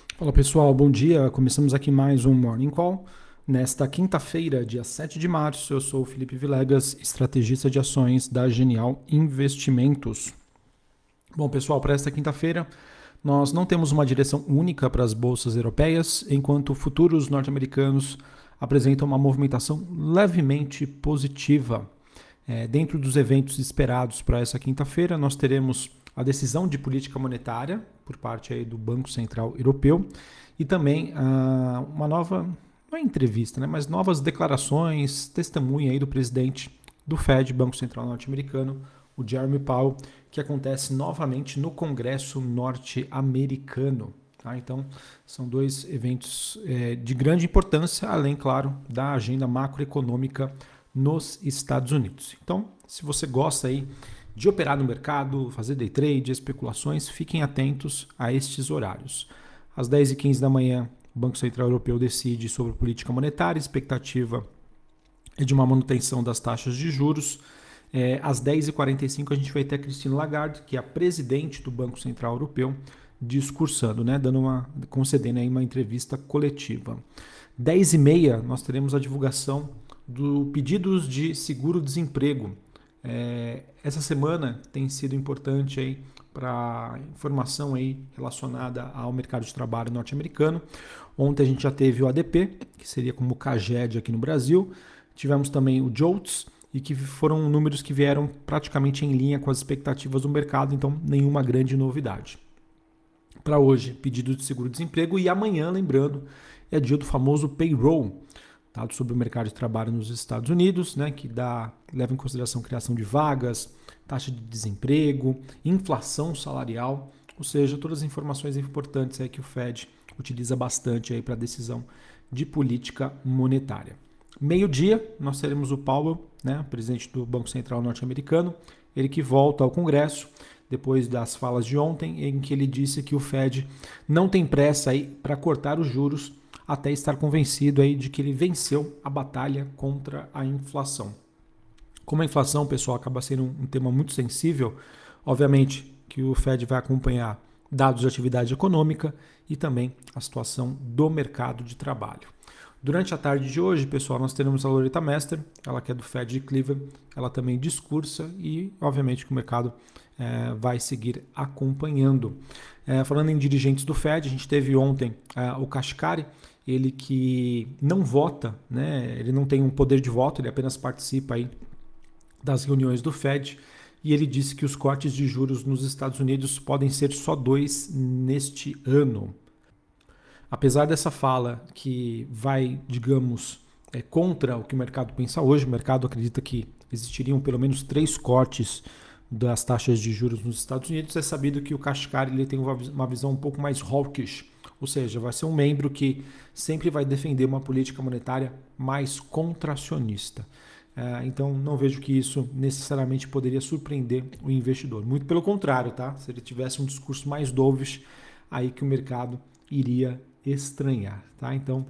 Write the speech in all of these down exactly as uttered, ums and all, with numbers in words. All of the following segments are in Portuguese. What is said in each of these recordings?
Fala pessoal, bom dia. Começamos aqui mais um Morning Call. Nesta quinta-feira, dia sete de março, eu sou o Felipe Vilegas, estrategista de ações da Genial Investimentos. Bom pessoal, para esta quinta-feira, nós não temos uma direção única para as bolsas europeias, enquanto futuros norte-americanos apresentam uma movimentação levemente positiva. É, dentro dos eventos esperados para essa quinta-feira, nós teremos a decisão de política monetária por parte aí do Banco Central Europeu e também ah, uma nova, não é entrevista, né, mas novas declarações, testemunha aí do presidente do Fed, Banco Central Norte-Americano, o Jeremy Powell, que acontece novamente no Congresso norte-americano. Tá? Então, são dois eventos é, de grande importância, além, claro, da agenda macroeconômica nos Estados Unidos. Então, se você gosta aí de operar no mercado, fazer day trade, especulações, fiquem atentos a estes horários. Às dez e quinze da manhã, o Banco Central Europeu decide sobre política monetária, expectativa é de uma manutenção das taxas de juros. É, às dez e quarenta e cinco a gente vai ter a Christine Lagarde, que é a presidente do Banco Central Europeu, discursando, né, dando uma, concedendo aí uma entrevista coletiva. dez e meia nós teremos a divulgação do pedidos de seguro-desemprego. É, essa semana tem sido importante aí para informação aí relacionada ao mercado de trabalho norte-americano. Ontem a gente já teve o A D P, que seria como o CAGED aqui no Brasil. Tivemos também o JOLTS, e que foram números que vieram praticamente em linha com as expectativas do mercado, então nenhuma grande novidade. Para hoje, pedido de seguro-desemprego, e amanhã, lembrando, é dia do famoso payroll, dado sobre o mercado de trabalho nos Estados Unidos, né, que dá, leva em consideração criação de vagas, taxa de desemprego, inflação salarial, ou seja, todas as informações importantes aí que o Fed utiliza bastante para a decisão de política monetária. Meio-dia, nós teremos o Powell, né, presidente do Banco Central norte-americano, ele que volta ao Congresso, depois das falas de ontem, em que ele disse que o Fed não tem pressa para cortar os juros, até estar convencido aí de que ele venceu a batalha contra a inflação. Como a inflação, pessoal, acaba sendo um tema muito sensível, obviamente que o Fed vai acompanhar dados de atividade econômica e também a situação do mercado de trabalho. Durante a tarde de hoje, pessoal, nós teremos a Loretta Mester, ela que é do Fed de Cleveland, ela também discursa e, obviamente, que o mercado é, vai seguir acompanhando. É, falando em dirigentes do Fed, a gente teve ontem é, o Kashkari, ele que não vota, né? Ele não tem um poder de voto, ele apenas participa aí das reuniões do Fed, e ele disse que os cortes de juros nos Estados Unidos podem ser só dois neste ano. Apesar dessa fala que vai, digamos, é, contra o que o mercado pensa hoje, o mercado acredita que existiriam pelo menos três cortes das taxas de juros nos Estados Unidos, é sabido que o Kashkari ele tem uma visão um pouco mais hawkish, ou seja, vai ser um membro que sempre vai defender uma política monetária mais contracionista. Então, não vejo que isso necessariamente poderia surpreender o investidor. Muito pelo contrário, tá? Se ele tivesse um discurso mais dovish, aí que o mercado iria estranhar, tá? Então,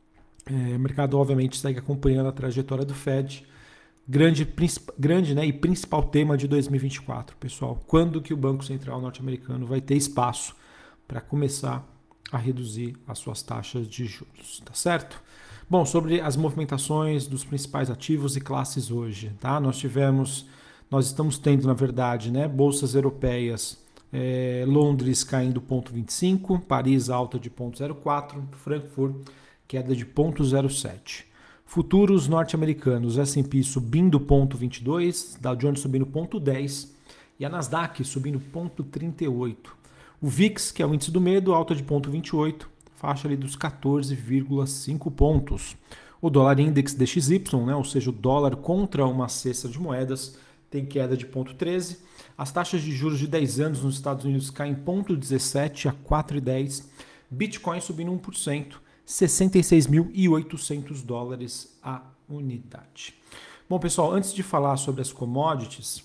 é, o mercado obviamente segue acompanhando a trajetória do Fed. Grande, grande né, e principal tema de dois mil e vinte e quatro, pessoal. Quando que o Banco Central norte-americano vai ter espaço para começar a reduzir as suas taxas de juros, tá certo? Bom, sobre as movimentações dos principais ativos e classes hoje, tá? Nós tivemos, nós estamos tendo, na verdade, né, bolsas europeias, é, Londres caindo zero vírgula vinte e cinco, Paris alta de zero vírgula zero quatro, Frankfurt queda de zero vírgula zero sete. Futuros norte-americanos, S and P subindo zero vírgula vinte e dois, Dow Jones subindo zero vírgula dez e a Nasdaq subindo zero vírgula trinta e oito. O V I X, que é o índice do medo, alta de zero vírgula vinte e oito, faixa ali dos quatorze vírgula cinco pontos. O dólar index D X Y, né, ou seja, o dólar contra uma cesta de moedas, tem queda de zero vírgula treze. As taxas de juros de dez anos nos Estados Unidos caem zero vírgula dezessete a quatro vírgula dez. Bitcoin subindo um por cento, sessenta e seis mil e oitocentos dólares a unidade. Bom, pessoal, antes de falar sobre as commodities,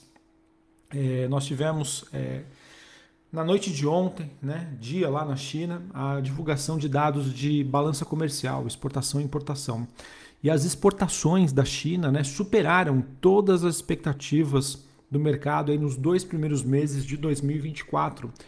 é, nós tivemos... É, Na noite de ontem, né, dia lá na China, a divulgação de dados de balança comercial, exportação e importação. E as exportações da China, né, superaram todas as expectativas do mercado aí nos dois primeiros meses de dois mil e vinte e quatro, o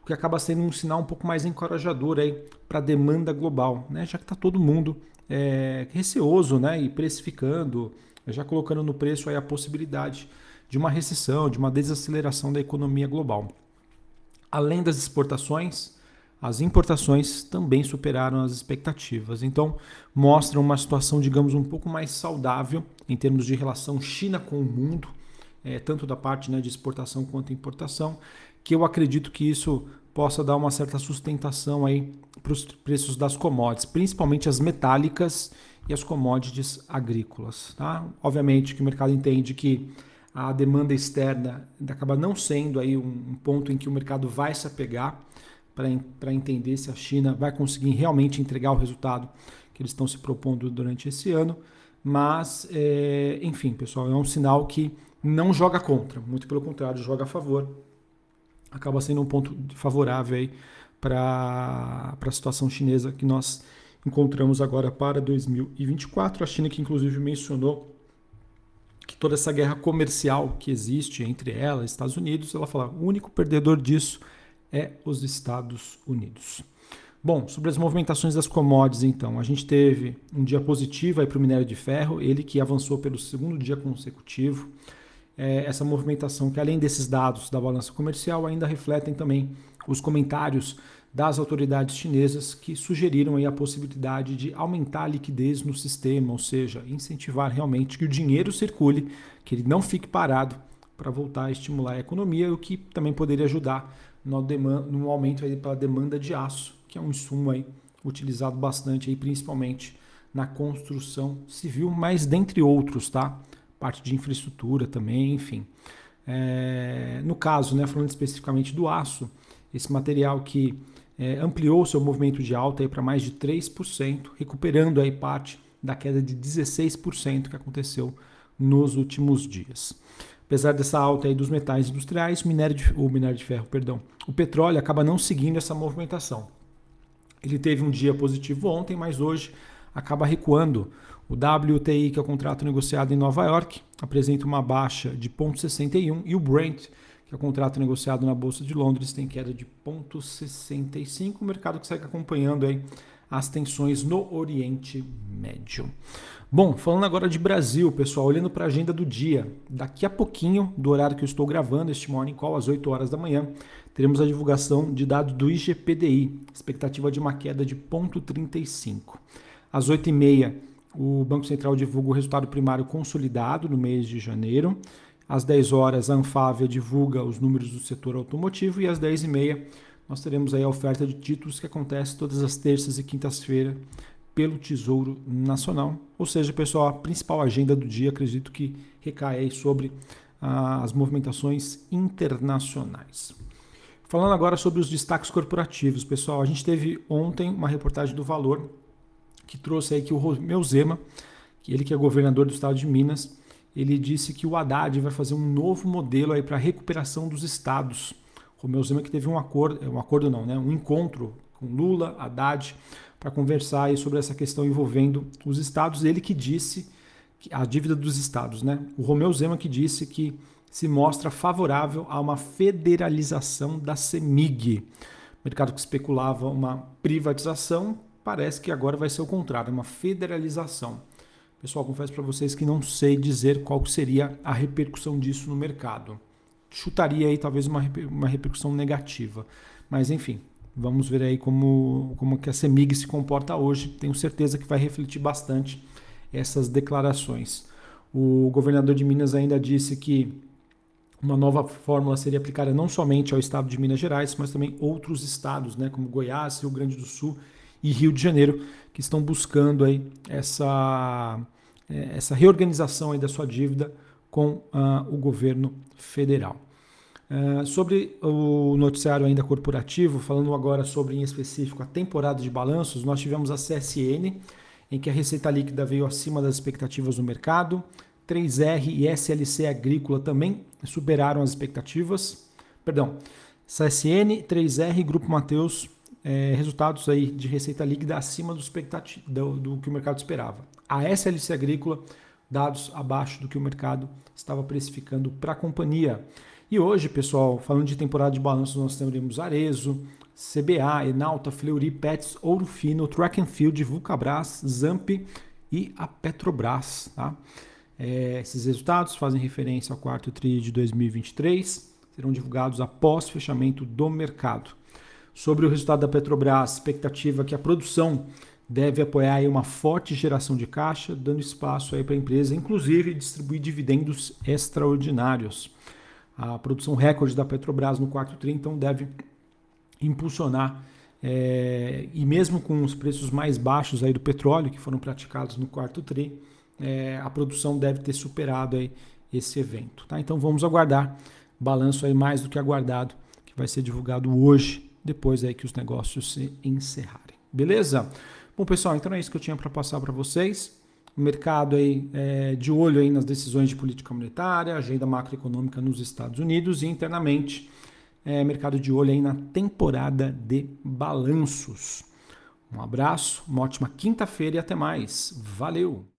que acaba sendo um sinal um pouco mais encorajador aí para a demanda global, né? Já que está todo mundo é, receoso, né? E precificando, já colocando no preço aí a possibilidade de uma recessão, de uma desaceleração da economia global. Além das exportações, as importações também superaram as expectativas. Então, mostram uma situação, digamos, um pouco mais saudável em termos de relação China com o mundo, é, tanto da parte, né, de exportação quanto importação, que eu acredito que isso possa dar uma certa sustentação aí para os preços das commodities, principalmente as metálicas e as commodities agrícolas. Tá? Obviamente que o mercado entende que a demanda externa acaba não sendo aí um ponto em que o mercado vai se apegar para entender se a China vai conseguir realmente entregar o resultado que eles estão se propondo durante esse ano. Mas, é, enfim, pessoal, é um sinal que não joga contra, muito pelo contrário, joga a favor. Acaba sendo um ponto favorável para a situação chinesa que nós encontramos agora para dois mil e vinte e quatro. A China que inclusive mencionou que toda essa guerra comercial que existe entre ela e Estados Unidos, ela fala, o único perdedor disso é os Estados Unidos. Bom, sobre as movimentações das commodities, então, a gente teve um dia positivo para o minério de ferro, ele que avançou pelo segundo dia consecutivo. É, essa movimentação que, além desses dados da balança comercial, ainda refletem também os comentários das autoridades chinesas que sugeriram aí a possibilidade de aumentar a liquidez no sistema, ou seja, incentivar realmente que o dinheiro circule, que ele não fique parado para voltar a estimular a economia, o que também poderia ajudar no, demanda, no aumento aí pela demanda de aço, que é um insumo aí utilizado bastante, aí, principalmente na construção civil, mas dentre outros, tá? Parte de infraestrutura também, enfim. É, no caso, né, falando especificamente do aço, esse material que é, ampliou seu movimento de alta para mais de três por cento, recuperando aí parte da queda de dezesseis por cento que aconteceu nos últimos dias. Apesar dessa alta aí dos metais industriais, o minério de, o minério de ferro, perdão, o petróleo acaba não seguindo essa movimentação. Ele teve um dia positivo ontem, mas hoje acaba recuando. O W T I, que é o contrato negociado em Nova York, apresenta uma baixa de zero vírgula sessenta e um e o Brent, que é o contrato negociado na Bolsa de Londres, tem queda de zero vírgula sessenta e cinco. O mercado que segue acompanhando aí as tensões no Oriente Médio. Bom, falando agora de Brasil, pessoal, olhando para a agenda do dia, daqui a pouquinho, do horário que eu estou gravando este Morning Call, às oito horas da manhã, teremos a divulgação de dados do I G P D I, expectativa de uma queda de zero vírgula trinta e cinco. Às oito e meia, o Banco Central divulga o resultado primário consolidado no mês de janeiro. Às dez horas, a Anfávia divulga os números do setor automotivo e às dez e meia nós teremos aí a oferta de títulos que acontece todas as terças e quintas-feiras pelo Tesouro Nacional. Ou seja, pessoal, a principal agenda do dia, acredito que recai aí sobre ah, as movimentações internacionais. Falando agora sobre os destaques corporativos, pessoal, a gente teve ontem uma reportagem do Valor que trouxe aí que o Romeu Zema, que ele que é governador do estado de Minas, ele disse que o Haddad vai fazer um novo modelo aí para a recuperação dos estados. O Romeu Zema que teve um acordo, um acordo não, né, um encontro com Lula, Haddad, para conversar aí sobre essa questão envolvendo os estados. Ele que disse que a dívida dos estados, né? O Romeu Zema que disse que se mostra favorável a uma federalização da CEMIG. O mercado que especulava uma privatização, parece que agora vai ser o contrário, uma federalização. Pessoal, confesso para vocês que não sei dizer qual seria a repercussão disso no mercado. Chutaria aí talvez uma, uma repercussão negativa. Mas enfim, vamos ver aí como, como que a CEMIG se comporta hoje. Tenho certeza que vai refletir bastante essas declarações. O governador de Minas ainda disse que uma nova fórmula seria aplicada não somente ao estado de Minas Gerais, mas também outros estados, né, como Goiás, Rio Grande do Sul e Rio de Janeiro, que estão buscando aí essa, essa reorganização aí da sua dívida com uh, o governo federal. Uh, sobre o noticiário ainda corporativo, falando agora sobre, em específico, a temporada de balanços, nós tivemos a C S N, em que a receita líquida veio acima das expectativas do mercado, três R e S L C Agrícola também superaram as expectativas, perdão, C S N, três R e Grupo Mateus, É, resultados aí de receita líquida acima do, do, do que o mercado esperava. A S L C Agrícola, dados abaixo do que o mercado estava precificando para a companhia. E hoje, pessoal, falando de temporada de balanços, nós teremos Arezzo, C B A, Enalta, Fleury, Pets, Ouro Fino, Track and Field, Vulcabras, Zamp e a Petrobras. Tá? É, esses resultados fazem referência ao quarto tri de dois mil e vinte e três, serão divulgados após fechamento do mercado. Sobre o resultado da Petrobras, expectativa que a produção deve apoiar aí uma forte geração de caixa, dando espaço para a empresa, inclusive, distribuir dividendos extraordinários. A produção recorde da Petrobras no quarto tri, então, deve impulsionar, é, e mesmo com os preços mais baixos aí do petróleo, que foram praticados no quarto tri, é, a produção deve ter superado aí esse evento. Tá? Então, vamos aguardar. Balanço aí mais do que aguardado, que vai ser divulgado hoje, depois aí que os negócios se encerrarem. Beleza? Bom, pessoal, então é isso que eu tinha para passar para vocês. O mercado aí é, de olho aí nas decisões de política monetária, agenda macroeconômica nos Estados Unidos e internamente, é, mercado de olho aí na temporada de balanços. Um abraço, uma ótima quinta-feira e até mais. Valeu!